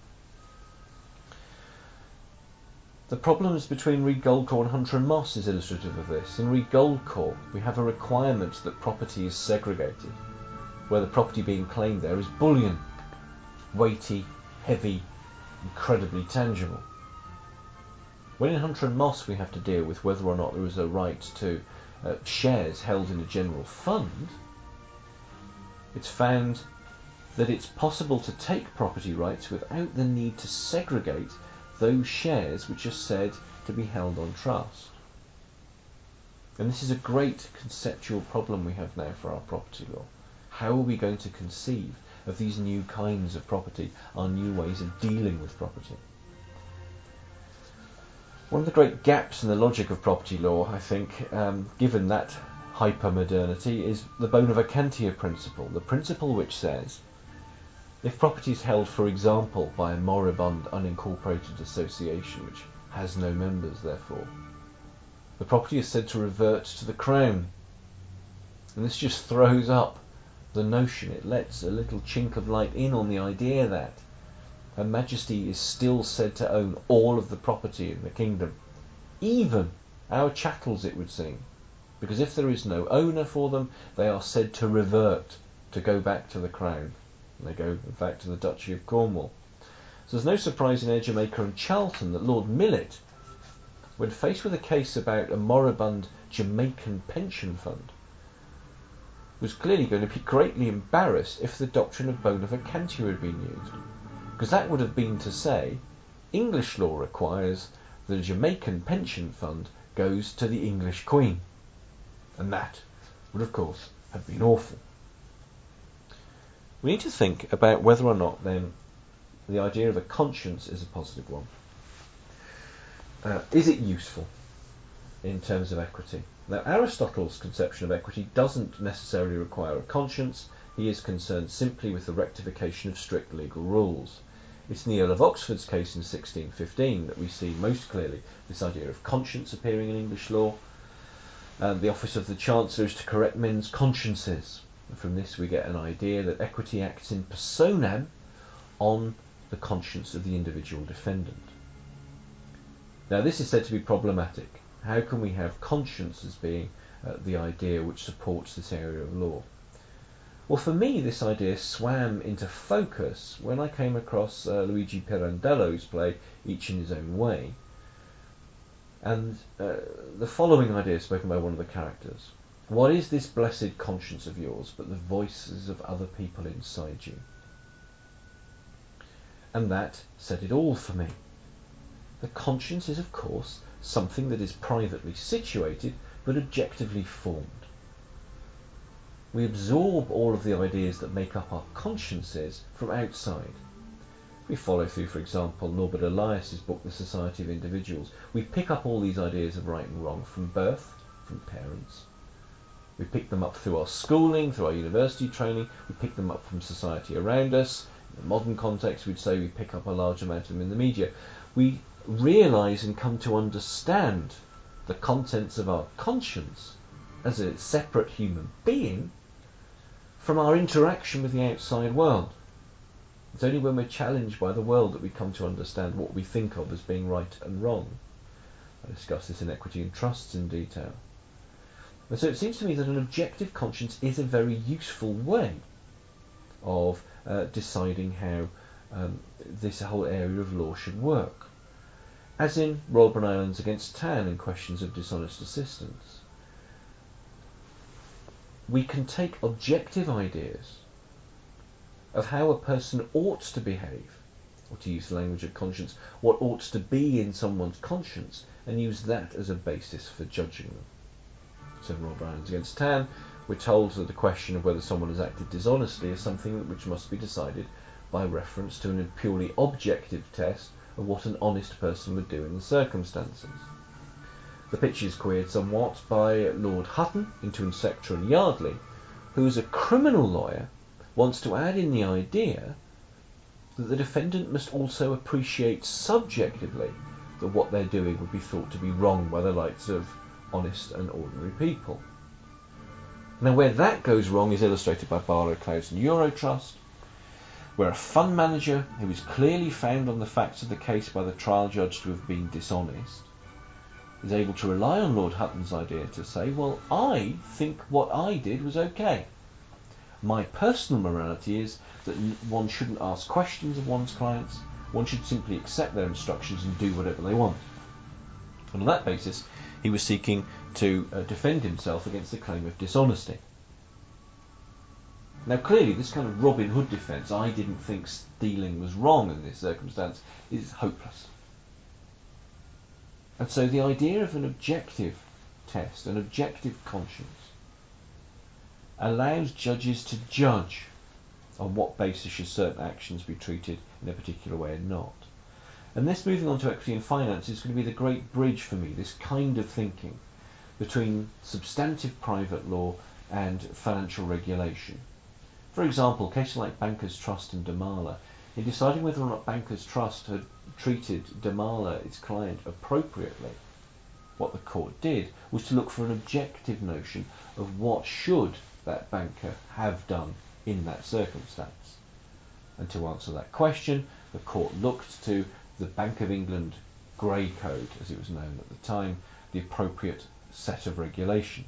The problems between Reed Goldcore and Hunter and Moss is illustrative of this. In Reed Goldcore, we have a requirement that property is segregated, where the property being claimed there is bullion, weighty, heavy, incredibly tangible. When in Hunter and Moss we have to deal with whether or not there is a right to uh, shares held in a general fund, it's found that it's possible to take property rights without the need to segregate those shares which are said to be held on trust. And this is a great conceptual problem we have now for our property law. How are we going to conceive of these new kinds of property, our new ways of dealing with property? One of the great gaps in the logic of property law, I think, um, given that hyper-modernity, is the Bonaventure principle, the principle which says if property is held, for example, by a moribund unincorporated association which has no members, therefore, the property is said to revert to the Crown. And this just throws up the notion, it lets a little chink of light in on the idea that Her Majesty is still said to own all of the property in the kingdom, even our chattels, it would seem, because if there is no owner for them, they are said to revert, to go back to the Crown. And they go back to the Duchy of Cornwall. So there's no surprise in Ed Jamaica and Charlton that Lord Millet, when faced with a case about a moribund Jamaican pension fund, was clearly going to be greatly embarrassed if the doctrine of Bonaventure had been used. Because that would have been to say, English law requires that a Jamaican pension fund goes to the English Queen. And that would, of course, have been awful. We need to think about whether or not, then, the idea of a conscience is a positive one. Uh, is it useful in terms of equity? Now, Aristotle's conception of equity doesn't necessarily require a conscience. He is concerned simply with the rectification of strict legal rules. It's in the Earl of Oxford's case in sixteen fifteen that we see most clearly this idea of conscience appearing in English law. And the office of the Chancellor is to correct men's consciences. And from this we get an idea that equity acts in personam on the conscience of the individual defendant. Now, this is said to be problematic. How can we have conscience as being uh, the idea which supports this area of law? Well, for me, this idea swam into focus when I came across uh, Luigi Pirandello's play, Each in His Own Way, and uh, the following idea spoken by one of the characters. What is this blessed conscience of yours but the voices of other people inside you? And that said it all for me. The conscience is, of course, something that is privately situated but objectively formed. We absorb all of the ideas that make up our consciences from outside. We follow through, for example, Norbert Elias's book, The Society of Individuals. We pick up all these ideas of right and wrong from birth, from parents. We pick them up through our schooling, through our university training. We pick them up from society around us. In the modern context, we'd say we pick up a large amount of them in the media. We realise and come to understand the contents of our conscience as a separate human being from our interaction with the outside world. It's only when we're challenged by the world that we come to understand what we think of as being right and wrong. I discuss this in Equity and Trusts in detail. And so it seems to me that an objective conscience is a very useful way of uh, deciding how um, this whole area of law should work. As in Royal Brunei Islands against Tan in questions of dishonest assistance. We can take objective ideas of how a person ought to behave, or to use the language of conscience, what ought to be in someone's conscience, and use that as a basis for judging them. So in Royal Brunei Islands against Tan, we're told that the question of whether someone has acted dishonestly is something which must be decided by reference to a purely objective test of what an honest person would do in the circumstances. The picture is queered somewhat by Lord Hutton into Insector and Yardley, who as a criminal lawyer wants to add in the idea that the defendant must also appreciate subjectively that what they're doing would be thought to be wrong by the likes of honest and ordinary people. Now, where that goes wrong is illustrated by Barlow, Clouds and Eurotrust, where a fund manager who is clearly found on the facts of the case by the trial judge to have been dishonest is able to rely on Lord Hutton's idea to say, well, I think what I did was okay. My personal morality is that one shouldn't ask questions of one's clients, one should simply accept their instructions and do whatever they want. And on that basis, he was seeking to uh, defend himself against the claim of dishonesty. Now clearly this kind of Robin Hood defence, I didn't think stealing was wrong in this circumstance, is hopeless. And so the idea of an objective test, an objective conscience, allows judges to judge on what basis should certain actions be treated in a particular way and not. And this, moving on to equity and finance, is going to be the great bridge for me, this kind of thinking between substantive private law and financial regulation. For example, cases like Bankers Trust and Damala, in deciding whether or not Bankers Trust had treated Damala, its client, appropriately, what the court did was to look for an objective notion of what should that banker have done in that circumstance. And to answer that question, the court looked to the Bank of England Grey Code, as it was known at the time, the appropriate set of regulations.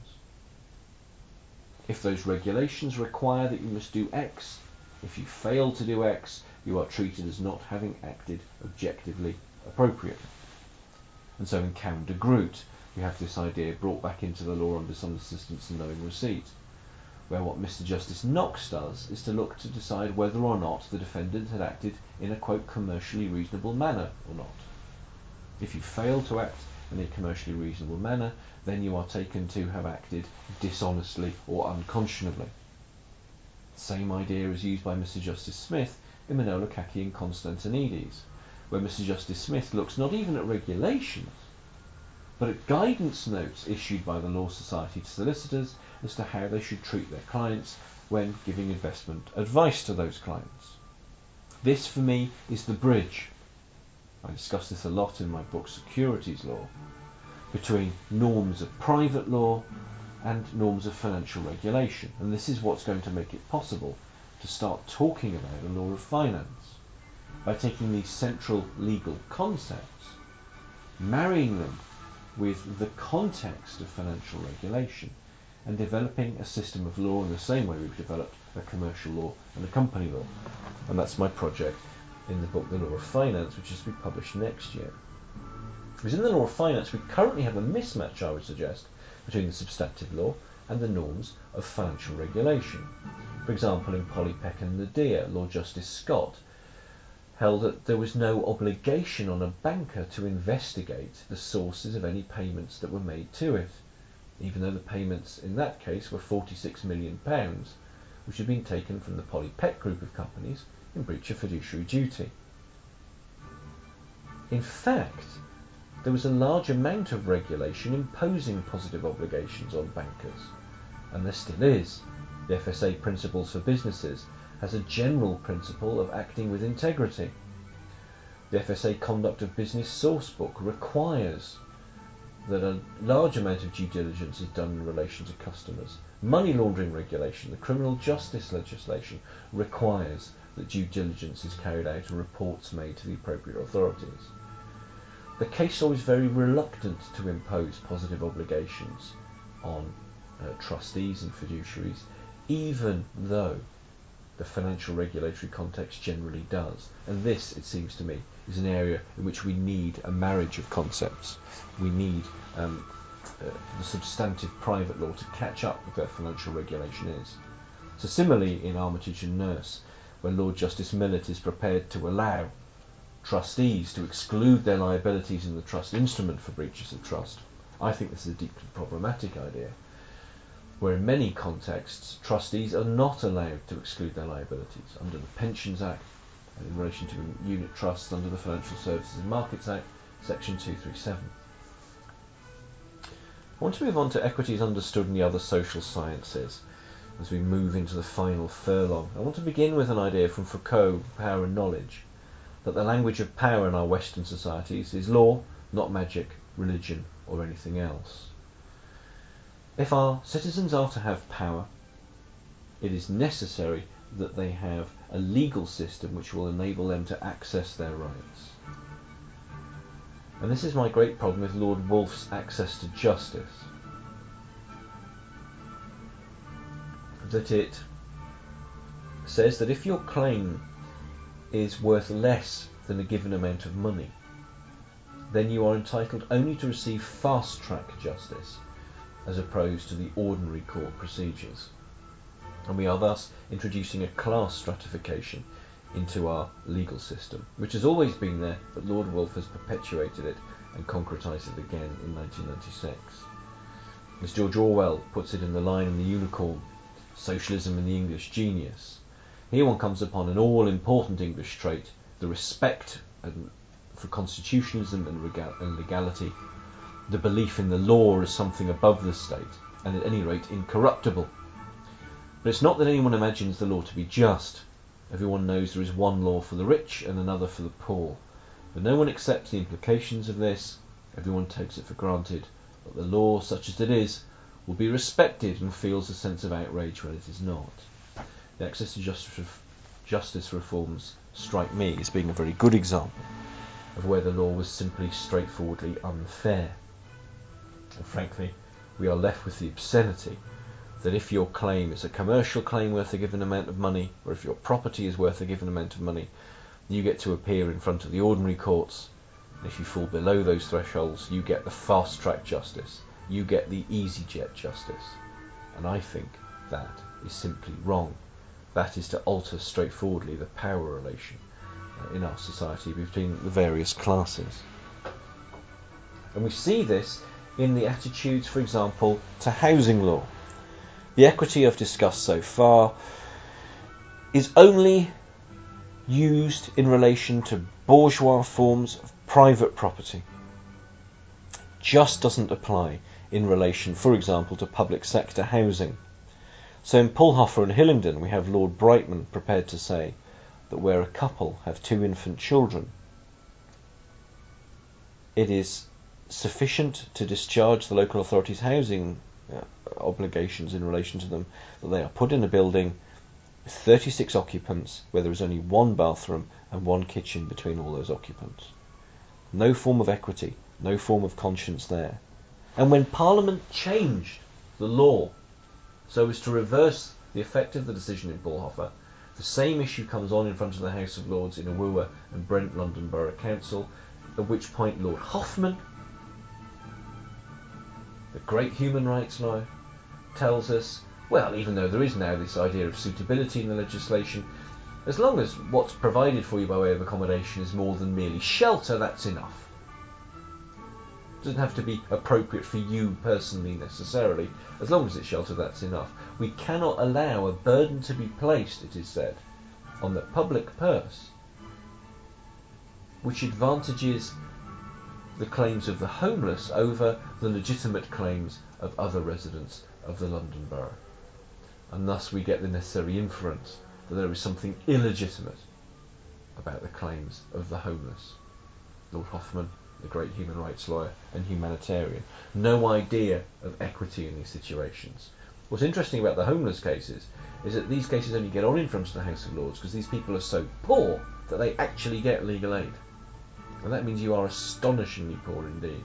If those regulations require that you must do X, if you fail to do X, you are treated as not having acted objectively appropriately. And so in Count de Groot, we have this idea brought back into the law on dishonest assistance and knowing receipt, where what Mister Justice Knox does is to look to decide whether or not the defendant had acted in a, quote, commercially reasonable manner or not. If you fail to act in a commercially reasonable manner, then you are taken to have acted dishonestly or unconscionably. The same idea is used by Mister Justice Smith in Manola Kaki and Constantinides, where Mister Justice Smith looks not even at regulations, but at guidance notes issued by the Law Society to solicitors as to how they should treat their clients when giving investment advice to those clients. This, for me, is the bridge, I discuss this a lot in my book Securities Law, between norms of private law and norms of financial regulation. And this is what's going to make it possible to start talking about the law of finance, by taking these central legal concepts, marrying them with the context of financial regulation, and developing a system of law in the same way we've developed a commercial law and a company law. And that's my project in the book The Law of Finance, which is to be published next year. Because in the law of finance we currently have a mismatch, I would suggest, between the substantive law and the norms of financial regulation. For example, in Polypec and Nadir, Lord Justice Scott held that there was no obligation on a banker to investigate the sources of any payments that were made to it, even though the payments in that case were forty-six million pounds, which had been taken from the Polypec group of companies in breach of fiduciary duty. In fact, there was a large amount of regulation imposing positive obligations on bankers, and there still is. The F S A Principles for Businesses has a general principle of acting with integrity. The F S A Conduct of Business Sourcebook requires that a large amount of due diligence is done in relation to customers. Money laundering regulation, the criminal justice legislation, requires that due diligence is carried out and reports made to the appropriate authorities. The case law is very reluctant to impose positive obligations on uh, trustees and fiduciaries, even though the financial regulatory context generally does. And this, it seems to me, is an area in which we need a marriage of concepts. We need um, uh, the substantive private law to catch up with where financial regulation is. So similarly in Armitage and Nurse, where Lord Justice Millett is prepared to allow trustees to exclude their liabilities in the trust instrument for breaches of trust, I think this is a deeply problematic idea, where in many contexts trustees are not allowed to exclude their liabilities under the Pensions Act and in relation to unit trusts under the Financial Services and Markets Act, section two thirty-seven. I want to move on to equities understood in the other social sciences as we move into the final furlong. I want to begin with an idea from Foucault, Power and Knowledge, that the language of power in our Western societies is law, not magic, religion or anything else. If our citizens are to have power, it is necessary that they have a legal system which will enable them to access their rights. And this is my great problem with Lord Wolfe's access to justice. That it says that if your claim is worth less than a given amount of money, then you are entitled only to receive fast-track justice, as opposed to the ordinary court procedures. And we are thus introducing a class stratification into our legal system, which has always been there, but Lord Wolfe has perpetuated it and concretised it again in nineteen ninety-six. As George Orwell puts it in The Lion and the Unicorn, Socialism and the English Genius, here one comes upon an all-important English trait, the respect for constitutionalism and, regal- and legality, the belief in the law as something above the state, and at any rate incorruptible. But it's not that anyone imagines the law to be just. Everyone knows there is one law for the rich and another for the poor. But no one accepts the implications of this. Everyone takes it for granted that the law, such as it is, will be respected and feels a sense of outrage when it is not. The access to justice, justice reforms strike me as being a very good example of where the law was simply straightforwardly unfair. And frankly, we are left with the obscenity that if your claim is a commercial claim worth a given amount of money, or if your property is worth a given amount of money, you get to appear in front of the ordinary courts. And if you fall below those thresholds, you get the fast-track justice. You get the easy-jet justice. And I think that is simply wrong. That is to alter straightforwardly the power relation uh, in our society between the various classes. And we see this in the attitudes, for example, to housing law. The equity I've discussed so far is only used in relation to bourgeois forms of private property. Just doesn't apply in relation, for example, to public sector housing. So in Pulhofer and Hillingdon, we have Lord Brightman prepared to say that where a couple have two infant children, it is sufficient to discharge the local authority's housing uh, obligations in relation to them that they are put in a building with thirty-six occupants where there is only one bathroom and one kitchen between all those occupants. No form of equity, no form of conscience there. And when Parliament changed the law so as to reverse the effect of the decision in Pulhofer, the same issue comes on in front of the House of Lords in Awuah and Brent London Borough Council, at which point Lord Hoffman, the great human rights lawyer, tells us, well, even though there is now this idea of suitability in the legislation, as long as what's provided for you by way of accommodation is more than merely shelter, that's enough. It doesn't have to be appropriate for you personally necessarily. As long as it's shelter, that's enough. We cannot allow a burden to be placed, it is said, on the public purse, which advantages the claims of the homeless over the legitimate claims of other residents of the London Borough. And thus we get the necessary inference that there is something illegitimate about the claims of the homeless. Lord Hoffman, the great human rights lawyer and humanitarian, no idea of equity in these situations. What's interesting about the homeless cases is that these cases only get on in front of the House of Lords because these people are so poor that they actually get legal aid. And that means you are astonishingly poor indeed.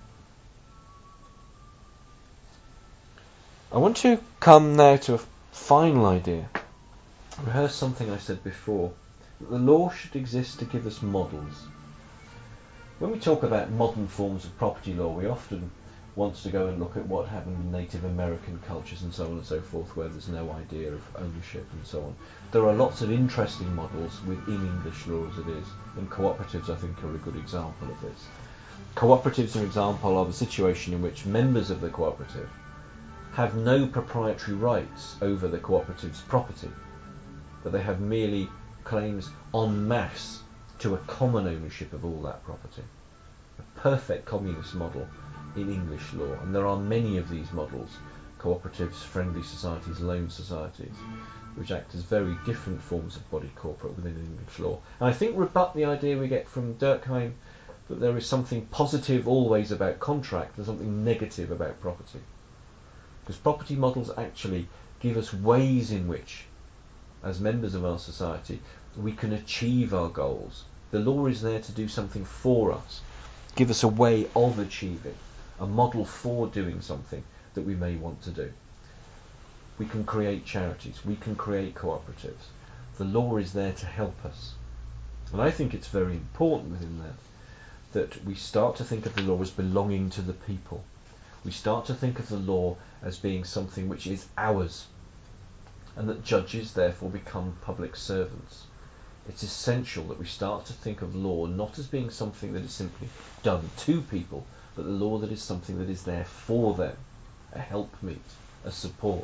I want to come now to a final idea. Rehearse something I said before, that the law should exist to give us models. When we talk about modern forms of property law, we often want to go and look at what happened in Native American cultures and so on and so forth, where there's no idea of ownership and so on. There are lots of interesting models within English law as it is, and cooperatives, I think, are a good example of this. Cooperatives are an example of a situation in which members of the cooperative have no proprietary rights over the cooperative's property, but they have merely claims en masse to a common ownership of all that property. A perfect communist model in English law, and there are many of these models, cooperatives, friendly societies, loan societies, which act as very different forms of body corporate within English law. And I think rebut the idea we get from Durkheim that there is something positive always about contract and something negative about property. Because property models actually give us ways in which, as members of our society, we can achieve our goals. The law is there to do something for us, give us a way of achieving, a model for doing something that we may want to do. We can create charities, we can create cooperatives. The law is there to help us. And I think it's very important within that that we start to think of the law as belonging to the people. We start to think of the law as being something which is ours, and that judges therefore become public servants. It's essential that we start to think of law not as being something that is simply done to people, but the law that is something that is there for them, a helpmeet, a support.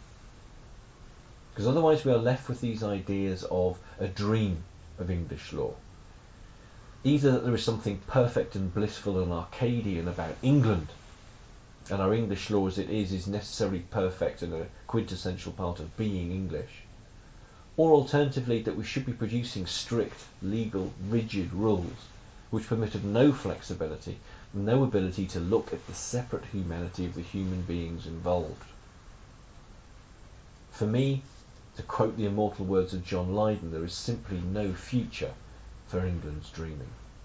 Because otherwise we are left with these ideas of a dream of English law. Either that there is something perfect and blissful and Arcadian about England, and our English law as it is is necessarily perfect and a quintessential part of being English, or alternatively that we should be producing strict, legal, rigid rules which permit of no flexibility, no ability to look at the separate humanity of the human beings involved. For me, to quote the immortal words of John Lydon, there is simply no future for England's dreaming.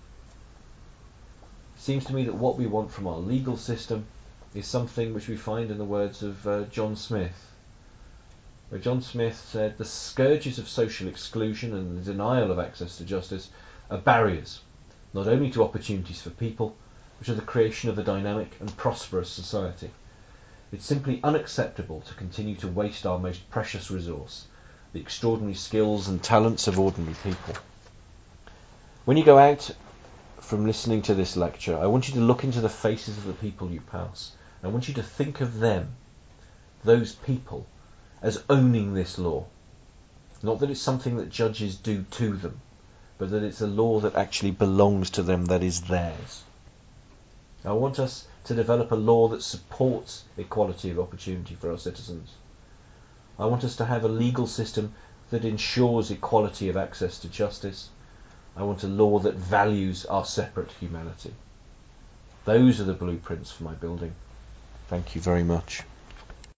It seems to me that what we want from our legal system is something which we find in the words of uh, John Smith, where John Smith said, "The scourges of social exclusion and the denial of access to justice are barriers, not only to opportunities for people, but to the creation of a dynamic and prosperous society. It's simply unacceptable to continue to waste our most precious resource, the extraordinary skills and talents of ordinary people." When you go out from listening to this lecture, I want you to look into the faces of the people you pass. I want you to think of them, those people, as owning this law. Not that it's something that judges do to them, but that it's a law that actually belongs to them, that is theirs. I want us to develop a law that supports equality of opportunity for our citizens. I want us to have a legal system that ensures equality of access to justice. I want a law that values our separate humanity. Those are the blueprints for my building. Thank you very much.